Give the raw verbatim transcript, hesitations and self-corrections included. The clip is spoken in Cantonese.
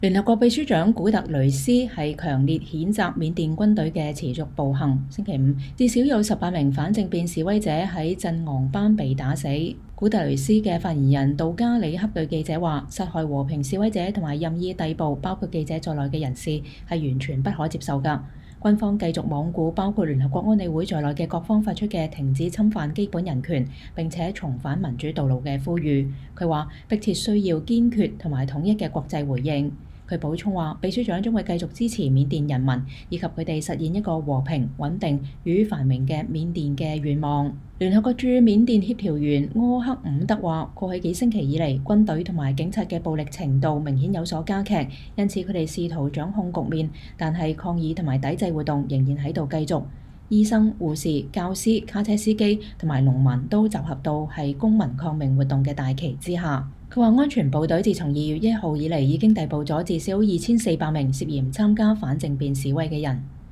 聯合國秘書長古特雷斯係強烈譴責緬甸軍隊嘅持續暴行。星期五，至少有十八名反政變示威者喺鎮昂班被打死。古特雷斯嘅發言人杜加里克對記者話：殺害和平示威者同埋任意逮捕包括記者在內嘅人士係完全不可接受㗎。軍方繼續罔顧包括聯合國安理會在內嘅各方發出嘅停止侵犯基本人權並且重返民主道路嘅呼籲。佢話迫切需要堅決同埋統一嘅國際回應。佢補充話，秘書長將會繼續支持緬甸人民以及佢哋實現一個和平、穩定與繁榮嘅緬甸嘅願望。聯合國駐緬甸協調員柯克伍德話：過去幾星期以嚟，軍隊同埋警察嘅暴力程度明顯有所加劇，因此佢哋試圖掌控局面，但係抗議同埋抵制活動仍然喺度繼續。醫生、護士、教師、卡車司機同埋農民都集合到係公民抗命活動嘅大旗之下。佢話安全部隊自從二月一號以嚟已經逮捕咗至少二千四百名涉嫌參加反政變示威嘅人。